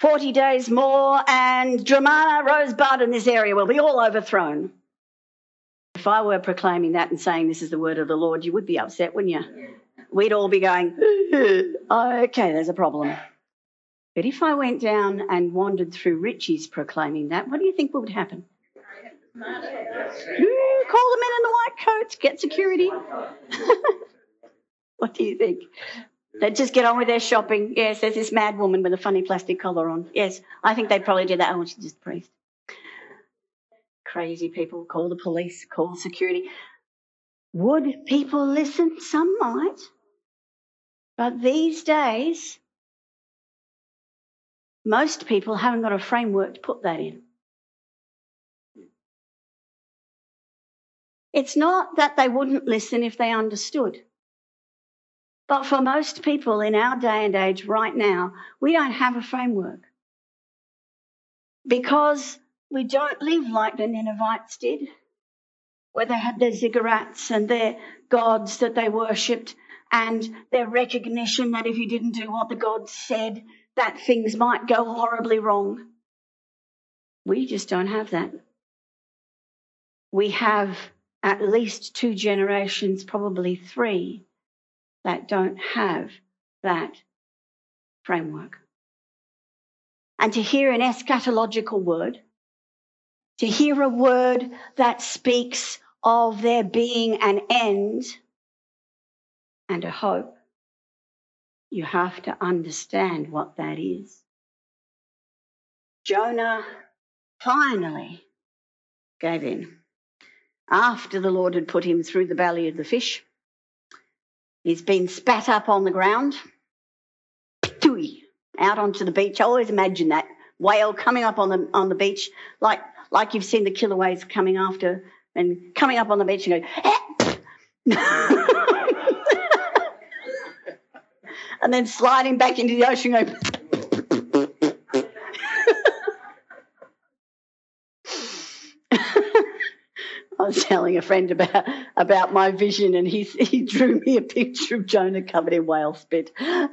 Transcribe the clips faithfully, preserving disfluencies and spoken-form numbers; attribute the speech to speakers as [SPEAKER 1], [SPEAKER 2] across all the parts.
[SPEAKER 1] forty days more and Dramana, Rosebud and this area will be all overthrown. If I were proclaiming that and saying this is the word of the Lord, you would be upset, wouldn't you? We'd all be going, oh, okay, there's a problem. But if I went down and wandered through Richie's proclaiming that, what do you think would happen? Ooh, call the men in the white coats, get security. What do you think? They'd just get on with their shopping. Yes, there's this mad woman with a funny plastic collar on. Yes, I think they'd probably do that. Oh, she's just a priest. Crazy people, call the police, call security. Would people listen? Some might. But these days, most people haven't got a framework to put that in. It's not that they wouldn't listen if they understood. But for most people in our day and age right now, we don't have a framework. Because we don't live like the Ninevites did, where they had their ziggurats and their gods that they worshipped and their recognition that if you didn't do what the gods said, that things might go horribly wrong. We just don't have that. We have at least two generations, probably three, that don't have that framework. And to hear an eschatological word, to hear a word that speaks of there being an end and a hope, you have to understand what that is. Jonah finally gave in. After the Lord had put him through the belly of the fish, he's been spat up on the ground, out onto the beach. I always imagine that whale coming up on the on the beach, like like you've seen the killer whales coming after and coming up on the beach and going, and then sliding back into the ocean going. I was telling a friend about about my vision, and he he drew me a picture of Jonah covered in whale spit.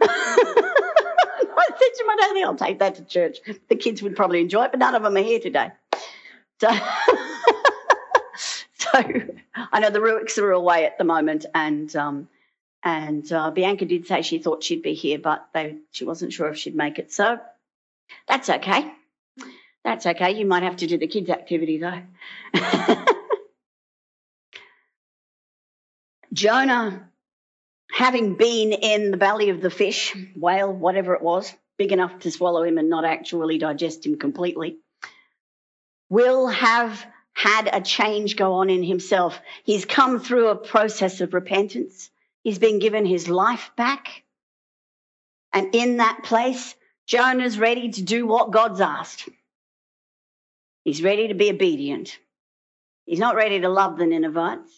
[SPEAKER 1] I said to him, I don't think I'll take that to church. The kids would probably enjoy it, but none of them are here today. So, so I know the Ruicks are away at the moment, and um, and uh, Bianca did say she thought she'd be here, but they she wasn't sure if she'd make it. So that's okay. That's okay. You might have to do the kids' activity though. Jonah, having been in the belly of the fish, whale, whatever it was, big enough to swallow him and not actually digest him completely, will have had a change go on in himself. He's come through a process of repentance. He's been given his life back. And in that place, Jonah's ready to do what God's asked. He's ready to be obedient. He's not ready to love the Ninevites,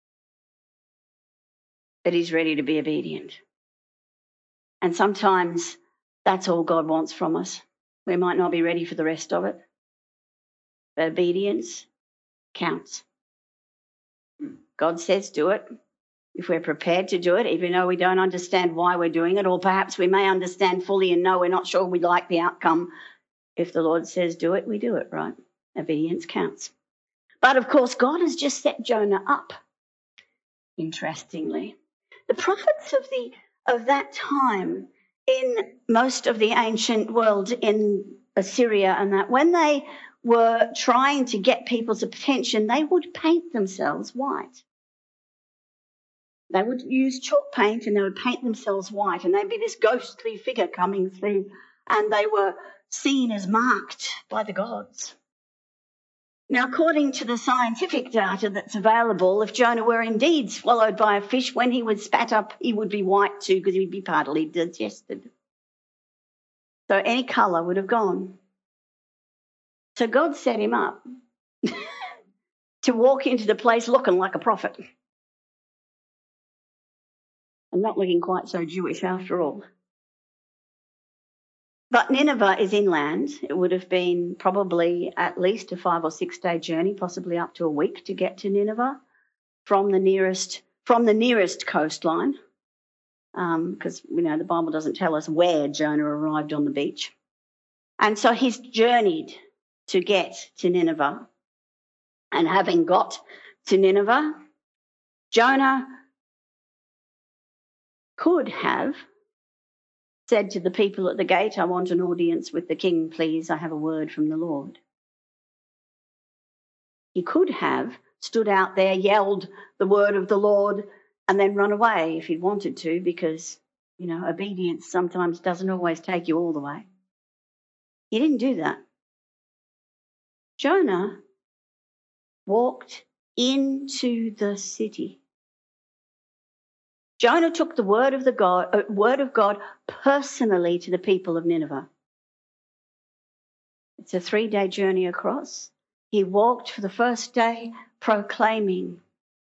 [SPEAKER 1] but he's ready to be obedient. And sometimes that's all God wants from us. We might not be ready for the rest of it, but obedience counts. God says do it. If we're prepared to do it, even though we don't understand why we're doing it, or perhaps we may understand fully and know we're not sure we like the outcome, if the Lord says do it, we do it, right? Obedience counts. But of course, God has just set Jonah up, interestingly. The prophets of the of that time in most of the ancient world in Assyria and that, when they were trying to get people's attention, they would paint themselves white. They would use chalk paint and they would paint themselves white, and they'd be this ghostly figure coming through, and they were seen as marked by the gods. Now, according to the scientific data that's available, if Jonah were indeed swallowed by a fish, when he was spat up, he would be white too, because he'd be partly digested. So any colour would have gone. So God set him up to walk into the place looking like a prophet. I'm not looking quite so Jewish after all. But Nineveh is inland. It would have been probably at least a five or six day journey, possibly up to a week to get to Nineveh from the nearest from the nearest coastline, because um, you know the Bible doesn't tell us where Jonah arrived on the beach. And so he's journeyed to get to Nineveh. And having got to Nineveh, Jonah could have said to the people at the gate, I want an audience with the king, please. I have a word from the Lord. He could have stood out there, yelled the word of the Lord, and then run away if he'd wanted to, because, you know, obedience sometimes doesn't always take you all the way. He didn't do that. Jonah walked into the city. Jonah took the word of the God, uh, word of God personally to the people of Nineveh. It's a three-day journey across. He walked for the first day proclaiming,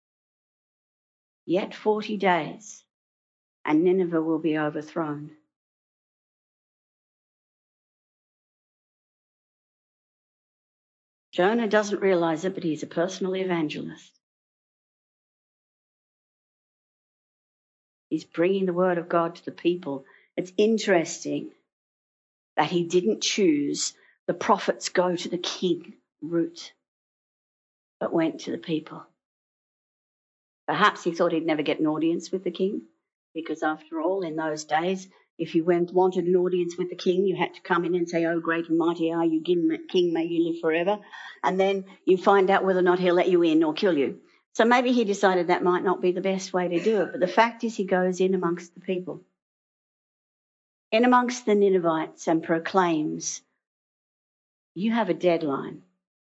[SPEAKER 1] yet forty days, and Nineveh will be overthrown. Jonah doesn't realize it, but he's a personal evangelist. He's bringing the word of God to the people. It's interesting that he didn't choose the prophets go to the king route, but went to the people. Perhaps he thought he'd never get an audience with the king, because after all, in those days, if you went, wanted an audience with the king, you had to come in and say, oh, great and mighty are you, king, may you live forever. And then you find out whether or not he'll let you in or kill you. So maybe he decided that might not be the best way to do it. But the fact is he goes in amongst the people, in amongst the Ninevites, and proclaims, you have a deadline.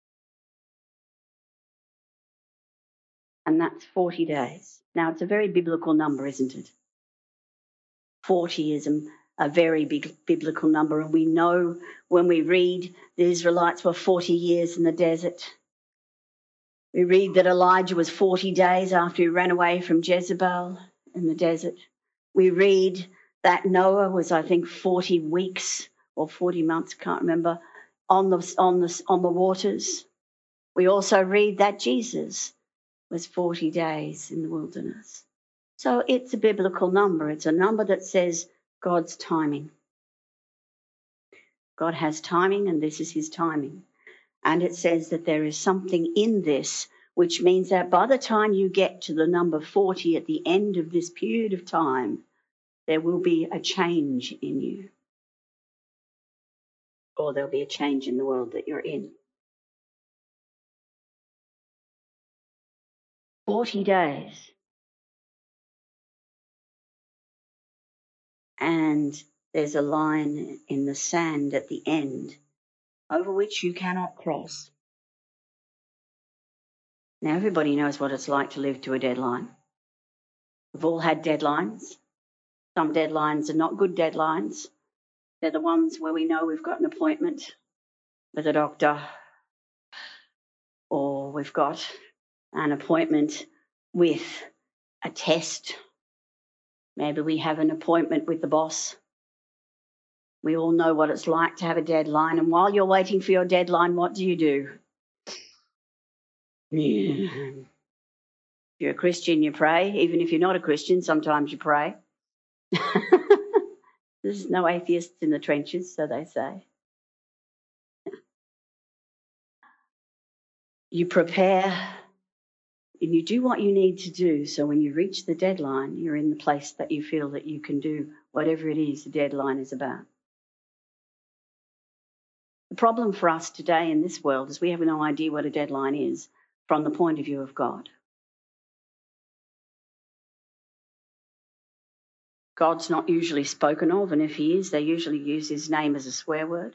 [SPEAKER 1] And that's forty days. Now, it's a very biblical number, isn't it? forty is a, a very big biblical number. And we know when we read the Israelites were forty years in the desert. We read that Elijah was forty days after he ran away from Jezebel in the desert. We read that Noah was, I think, forty weeks or forty months, can't remember, on the, on the, on the waters. We also read that Jesus was forty days in the wilderness. So it's a biblical number. It's a number that says God's timing. God has timing, and this is his timing. And it says that there is something in this, which means that by the time you get to the number forty at the end of this period of time, there will be a change in you. Or there'll be a change in the world that you're in. forty days. And there's a line in the sand at the end over which you cannot cross. Now, everybody knows what it's like to live to a deadline. We've all had deadlines. Some deadlines are not good deadlines. They're the ones where we know we've got an appointment with a doctor, or we've got an appointment with a test. Maybe we have an appointment with the boss. We all know what it's like to have a deadline. And while you're waiting for your deadline, what do you do? Yeah. If you're a Christian, you pray. Even if you're not a Christian, sometimes you pray. There's no atheists in the trenches, so they say. You prepare and you do what you need to do, so when you reach the deadline, you're in the place that you feel that you can do whatever it is the deadline is about. The problem for us today in this world is we have no idea what a deadline is from the point of view of God. God's not usually spoken of, and if he is, they usually use his name as a swear word.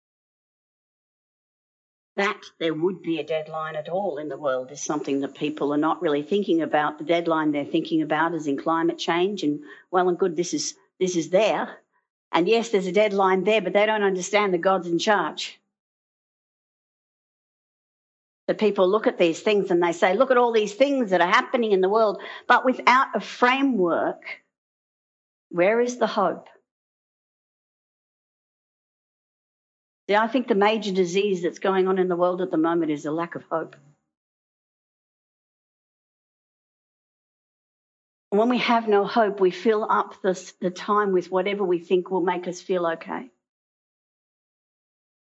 [SPEAKER 1] That there would be a deadline at all in the world is something that people are not really thinking about. The deadline they're thinking about is in climate change, and well and good, this is this is there. And yes, there's a deadline there, but they don't understand that God's in charge. The people look at these things and they say, look at all these things that are happening in the world, but without a framework, where is the hope? Yeah, I think the major disease that's going on in the world at the moment is a lack of hope. When we have no hope, we fill up the, the time with whatever we think will make us feel okay.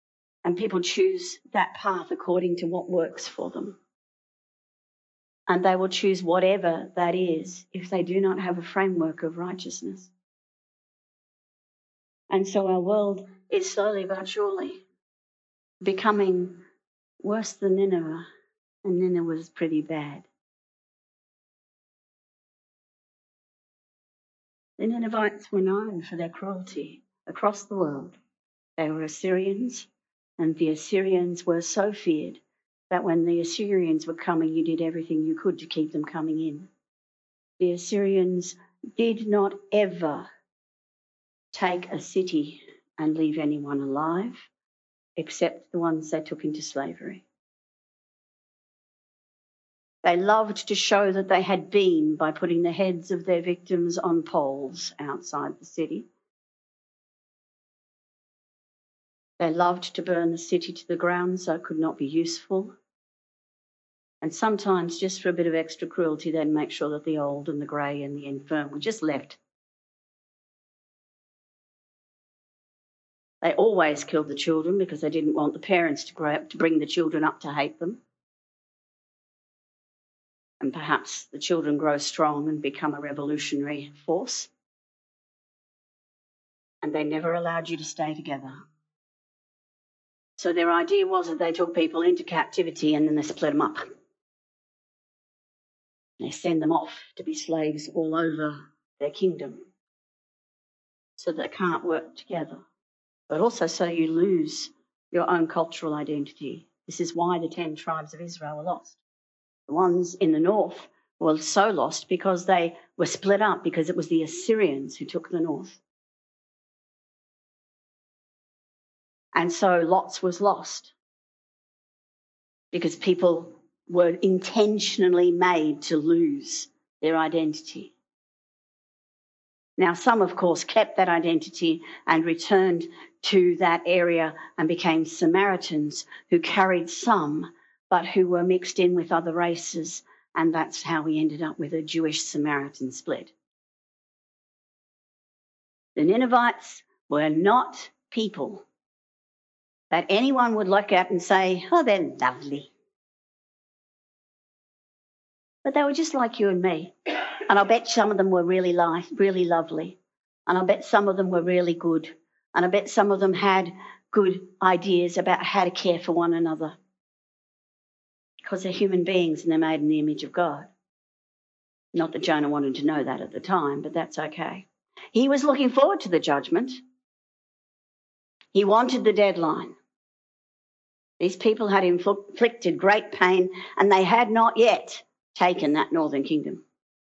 [SPEAKER 1] And people choose that path according to what works for them. And they will choose whatever that is if they do not have a framework of righteousness. And so our world is slowly but surely becoming worse than Nineveh. And Nineveh was pretty bad. The Ninevites were known for their cruelty across the world. They were Assyrians, and the Assyrians were so feared that when the Assyrians were coming, you did everything you could to keep them coming in. The Assyrians did not ever take a city and leave anyone alive, except the ones they took into slavery. They loved to show that they had been by putting the heads of their victims on poles outside the city. They loved to burn the city to the ground so it could not be useful. And sometimes, just for a bit of extra cruelty, they'd make sure that the old and the grey and the infirm were just left. They always killed the children because they didn't want the parents to grow up to bring the children up to hate them. And perhaps the children grow strong and become a revolutionary force. And they never allowed you to stay together. So their idea was that they took people into captivity and then they split them up. They send them off to be slaves all over their kingdom so they can't work together. But also so you lose your own cultural identity. This is why the ten tribes of Israel were lost. The ones in the north were so lost because they were split up because it was the Assyrians who took the north. And so lots was lost because people were intentionally made to lose their identity. Now, some, of course, kept that identity and returned to that area and became Samaritans who carried some, but who were mixed in with other races. And that's how we ended up with a Jewish-Samaritan split. The Ninevites were not people that anyone would look at and say, oh, they're lovely. But they were just like you and me. And I bet some of them were really li- really lovely. And I bet some of them were really good. And I bet some of them had good ideas about how to care for one another. Because they're human beings and they're made in the image of God. Not that Jonah wanted to know that at the time, but that's okay. He was looking forward to the judgment. He wanted the deadline. These people had inflicted great pain and they had not yet taken that northern kingdom.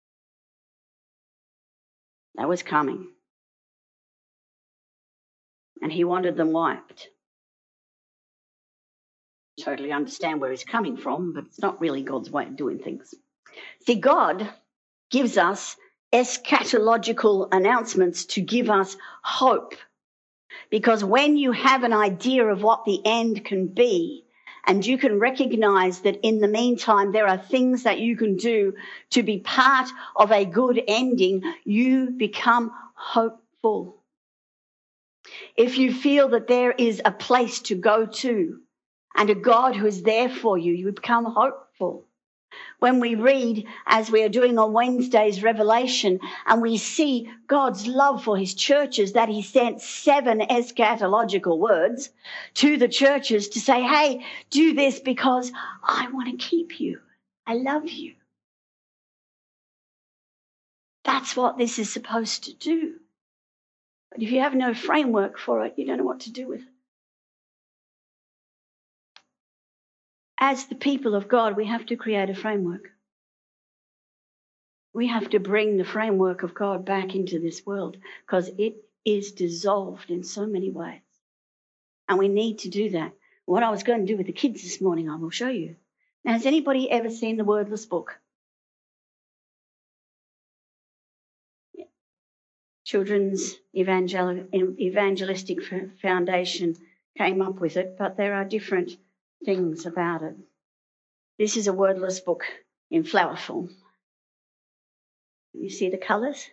[SPEAKER 1] That was coming. And he wanted them wiped. Totally understand where he's coming from, but it's not really God's way of doing things. See, God gives us eschatological announcements to give us hope. Because when you have an idea of what the end can be, and you can recognize that in the meantime there are things that you can do to be part of a good ending, you become hopeful. If you feel that there is a place to go to and a God who is there for you, you become hopeful. When we read, as we are doing on Wednesday's Revelation, and we see God's love for his churches, that he sent seven eschatological words to the churches to say, hey, do this because I want to keep you. I love you. That's what this is supposed to do. But if you have no framework for it, you don't know what to do with it. As the people of God, we have to create a framework. We have to bring the framework of God back into this world because it is dissolved in so many ways. And we need to do that. What I was going to do with the kids this morning, I will show you. Now, has anybody ever seen the Wordless book? Children's Evangel- Evangelistic Foundation came up with it, but there are different things about it. This is a wordless book in flower form. You see the colours?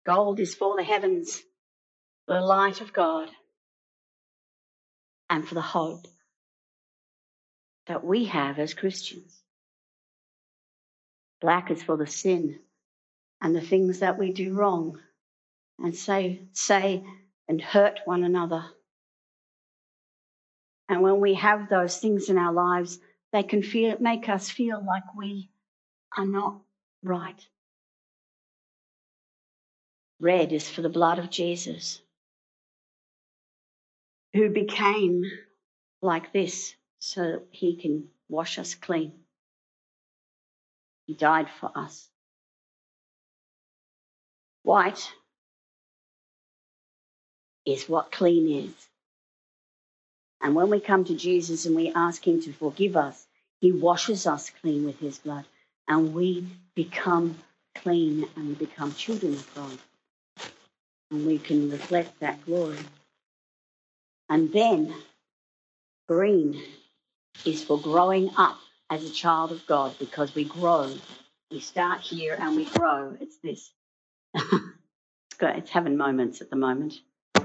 [SPEAKER 1] Gold is for the heavens, the light of God, and for the hope that we have as Christians. Black is for the sin and the things that we do wrong and say, say and hurt one another. And when we have those things in our lives, they can feel, make us feel like we are not right. Red is for the blood of Jesus, who became like this so he can wash us clean. He died for us. White is what clean is. And when we come to Jesus and we ask him to forgive us, he washes us clean with his blood, and we become clean and we become children of God. And we can reflect that glory. And then green is for growing up as a child of God, because we grow. We start here and we grow. It's this. it's, got, it's having moments at the moment.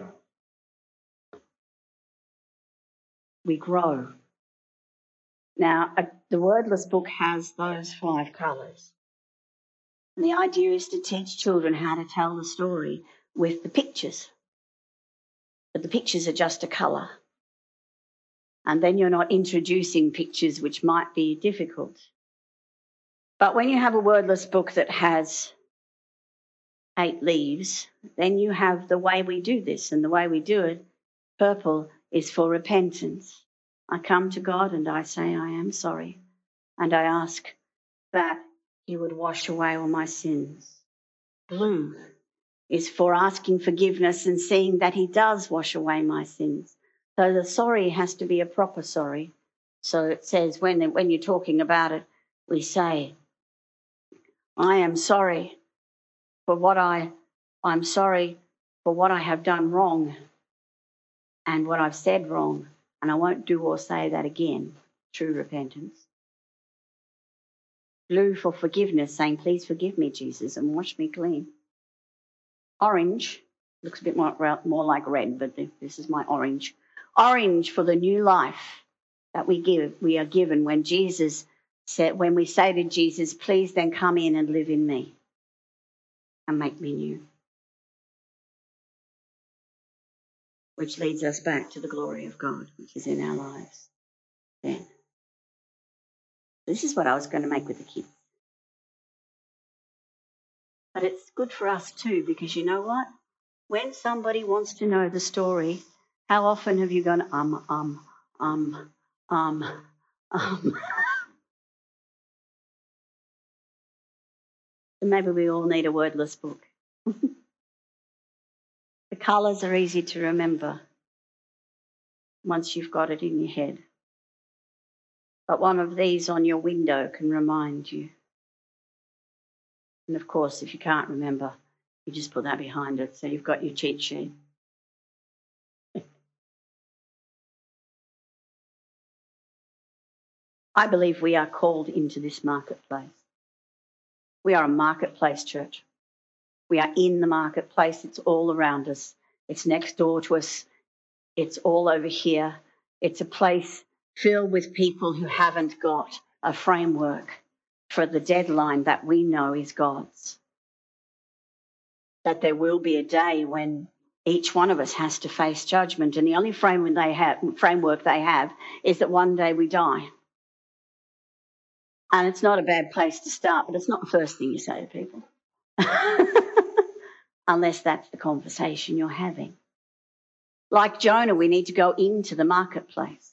[SPEAKER 1] We grow. Now, a, the Wordless book has those five colours. And the idea is to teach children how to tell the story with the pictures. But the pictures are just a colour. And then you're not introducing pictures which might be difficult. But when you have a Wordless book that has eight leaves, then you have the way we do this. And the way we do it, purple, is for repentance. I come to God and I say I am sorry. And I ask that he would wash away all my sins. Blue is for asking forgiveness and seeing that he does wash away my sins. So the sorry has to be a proper sorry. So it says when, when you're talking about it, we say, I am sorry for what I, I'm sorry for what I have done wrong and what I've said wrong, and I won't do or say that again. True repentance. Blue for forgiveness, saying, please forgive me, Jesus, and wash me clean. Orange looks a bit more, more like red, but this is my orange. Orange for the new life that we give, we are given when Jesus said, when we say to Jesus, please then come in and live in me and make me new. Which leads us back to the glory of God, which is in our lives. Then. This is what I was going to make with the kids. But it's good for us too, because you know what? When somebody wants to know the story, how often have you gone, um, um, um, um, um? Maybe we all need a Wordless book. The colours are easy to remember once you've got it in your head. But one of these on your window can remind you. And of course, if you can't remember, you just put that behind it. So you've got your cheat sheet. I believe we are called into this marketplace. We are a marketplace church. We are in the marketplace. It's all around us. It's next door to us. It's all over here. It's a place filled with people who haven't got a framework for the deadline that we know is God's. That there will be a day when each one of us has to face judgment, and the only framework they have, framework they have is that one day we die. And it's not a bad place to start, but it's not the first thing you say to people. Unless that's the conversation you're having. Like Jonah, we need to go into the marketplace.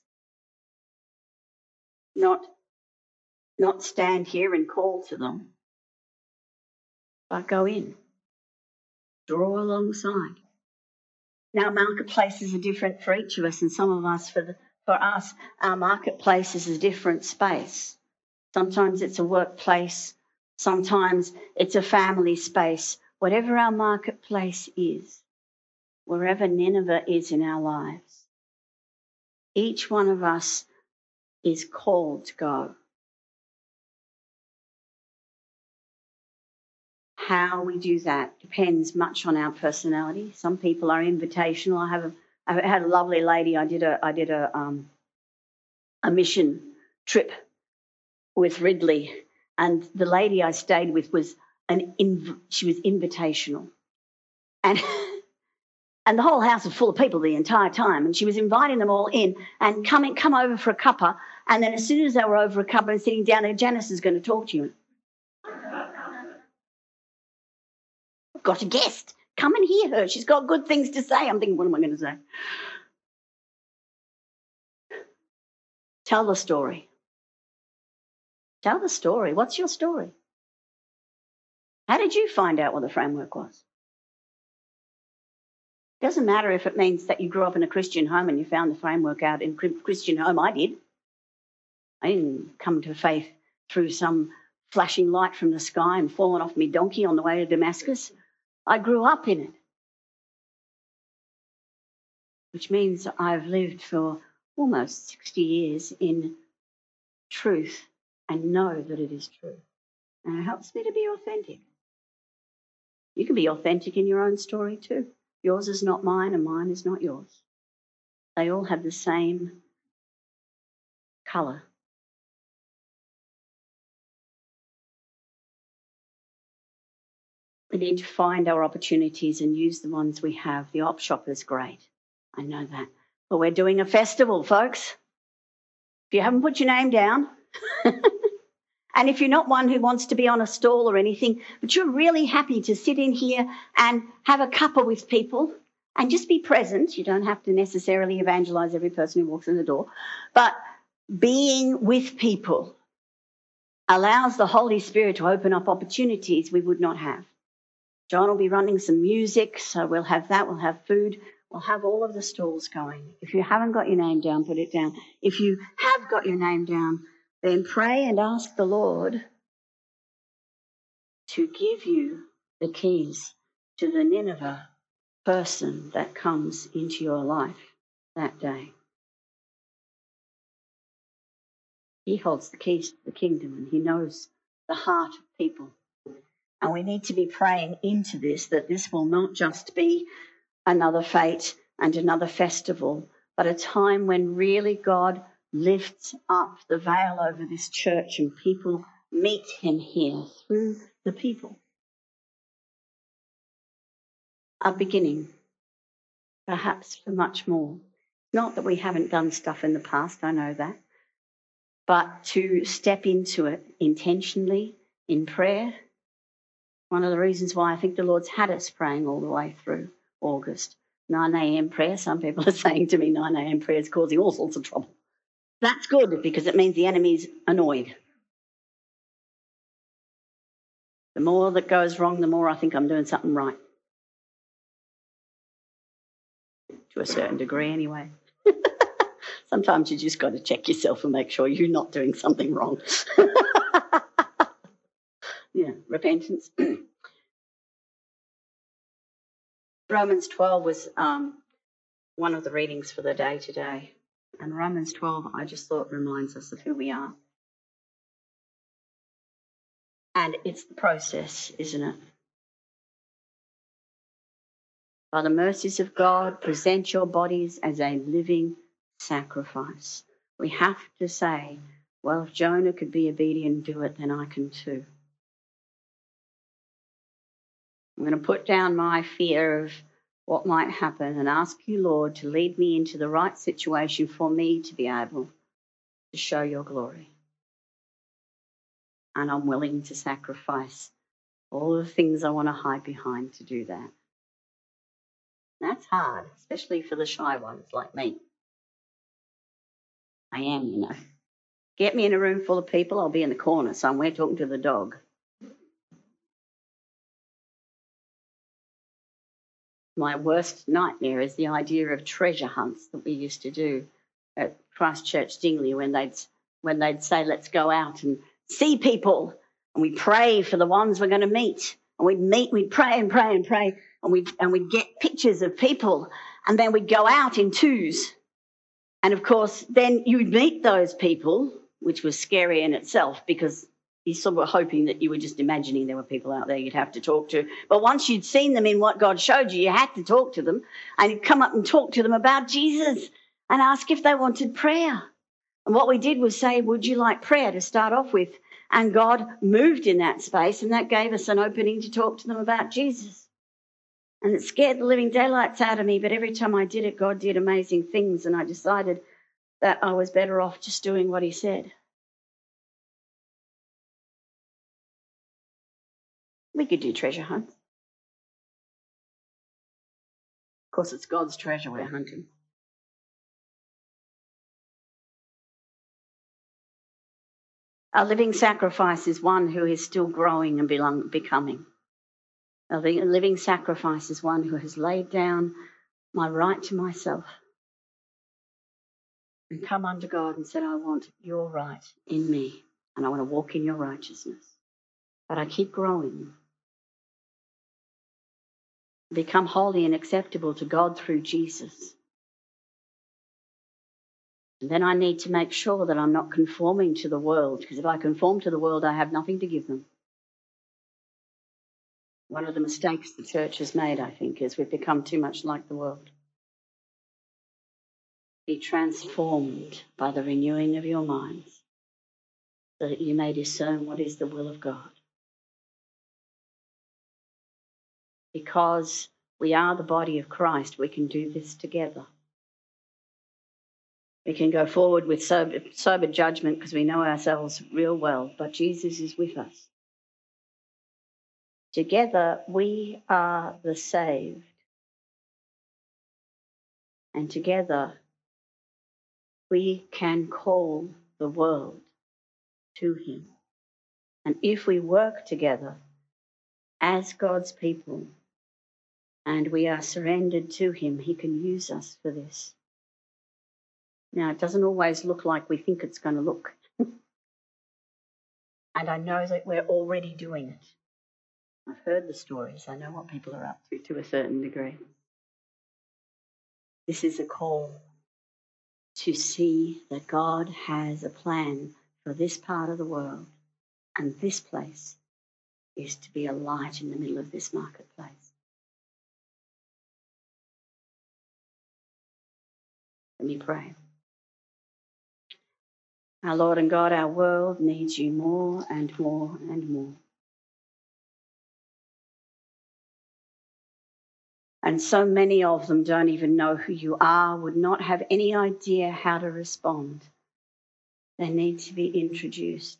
[SPEAKER 1] Not, not stand here and call to them, but go in. Draw alongside. Now, marketplaces are different for each of us, and some of us, for, the, for us, our marketplace is a different space. Sometimes it's a workplace. Sometimes it's a family space. Whatever our marketplace is, wherever Nineveh is in our lives, each one of us is called to go. how we do that depends much on our personality. Some people are invitational. I have a, I had a lovely lady. I did a I did a um, a mission trip with Ridley, and the lady I stayed with was an inv- she was invitational, and and the whole house was full of people the entire time, and she was inviting them all in and come in, come over for a cuppa, and then as soon as they were over a cuppa and sitting down there, Janice is going to talk to you. I've got a guest. Come and hear her. She's got good things to say. I'm thinking, what am I going to say? Tell the story. Tell the story. What's your story? How did you find out what the framework was? It doesn't matter if it means that you grew up in a Christian home and you found the framework out in a Christian home. I did. I didn't come to faith through some flashing light from the sky and falling off my donkey on the way to Damascus. I grew up in it, which means I've lived for almost sixty years in truth and know that it is true. And it helps me to be authentic. You can be authentic in your own story too. Yours is not mine and mine is not yours. They all have the same colour. We need to find our opportunities and use the ones we have. The op shop is great. I know that. But we're doing a festival, folks. If you haven't put your name down, and if you're not one who wants to be on a stall or anything, but you're really happy to sit in here and have a cuppa with people and just be present, you don't have to necessarily evangelise every person who walks in the door, but being with people allows the Holy Spirit to open up opportunities we would not have. John will be running some music, so we'll have that, we'll have food, we'll have all of the stalls going. If you haven't got your name down, put it down. If you have got your name down, then pray and ask the Lord to give you the keys to the Nineveh person that comes into your life that day. He holds the keys to the kingdom and he knows the heart of people. And we need to be praying into this, that this will not just be another fete and another festival, but a time when really God lifts up the veil over this church and people meet him here through the people. A beginning, perhaps for much more. Not that we haven't done stuff in the past, I know that, but to step into it intentionally in prayer. One of the reasons why I think the Lord's had us praying all the way through August. nine a.m. prayer. Some people are saying to me nine a.m. prayer is causing all sorts of trouble. That's good because it means the enemy's annoyed. The more that goes wrong, the more I think I'm doing something right. To a certain degree anyway. Sometimes you just got to check yourself and make sure you're not doing something wrong. Yeah, repentance. Romans twelve was um, one of the readings for the day today. And Romans twelve, I just thought, reminds us of who we are. And it's the process, isn't it? By the mercies of God, present your bodies as a living sacrifice. We have to say, well, if Jonah could be obedient and do it, then I can too. I'm going to put down my fear of what might happen and ask you, Lord, to lead me into the right situation for me to be able to show your glory. And I'm willing to sacrifice all the things I want to hide behind to do that. That's hard, especially for the shy ones like me. I am, you know. Get me in a room full of people, I'll be in the corner somewhere talking to the dog. My worst nightmare is the idea of treasure hunts that we used to do at Christchurch Dingley when they'd when they'd say, let's go out and see people, and we pray for the ones we're going to meet. And we'd meet, we'd pray and pray and pray, and we'd, and we'd get pictures of people, and then we'd go out in twos. And, of course, then you'd meet those people, which was scary in itself because You sort of were hoping that you were just imagining there were people out there you'd have to talk to. But once you'd seen them in what God showed you, you had to talk to them. And you'd come up and talk to them about Jesus and ask if they wanted prayer. And what we did was say, would you like prayer to start off with? And God moved in that space, and that gave us an opening to talk to them about Jesus. And it scared the living daylights out of me, but every time I did it, God did amazing things, and I decided that I was better off just doing what he said. We could do treasure hunts. Of course, it's God's treasure we're hunting. A living sacrifice is one who is still growing and belong, becoming. A living sacrifice is one who has laid down my right to myself and come unto God and said, I want your right in me and I want to walk in your righteousness. But I keep growing. Become holy and acceptable to God through Jesus. And then I need to make sure that I'm not conforming to the world, because if I conform to the world, I have nothing to give them. One of the mistakes the church has made, I think, is we've become too much like the world. Be transformed by the renewing of your minds, so that you may discern what is the will of God. Because we are the body of Christ, we can do this together. We can go forward with sober, sober judgment because we know ourselves real well, but Jesus is with us. Together we are the saved. And together we can call the world to him. And if we work together as God's people and we are surrendered to him, he can use us for this. Now, it doesn't always look like we think it's going to look. And I know that we're already doing it. I've heard the stories. I know what people are up to to a certain degree. This is a call to see that God has a plan for this part of the world, and this place is to be a light in the middle of this marketplace. Let me pray. Our Lord and God, our world needs you more and more and more. And so many of them don't even know who you are, would not have any idea how to respond. They need to be introduced.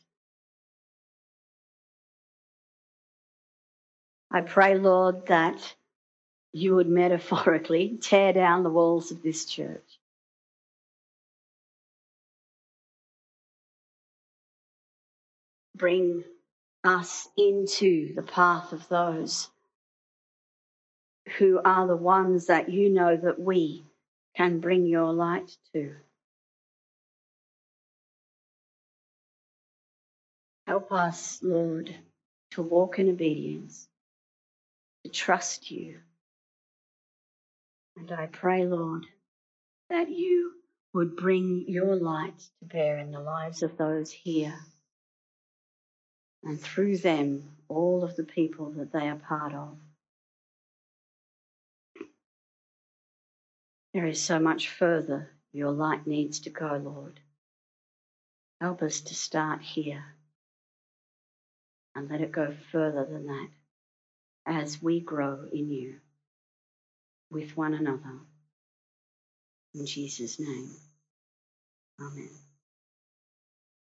[SPEAKER 1] I pray, Lord, that you would metaphorically tear down the walls of this church. Bring us into the path of those who are the ones that you know that we can bring your light to. Help us, Lord, to walk in obedience, to trust you. And I pray, Lord, that you would bring your light to bear in the lives of those here, and through them, all of the people that they are part of. There is so much further your light needs to go, Lord. Help us to start here and let it go further than that as we grow in you with one another. In Jesus' name, amen.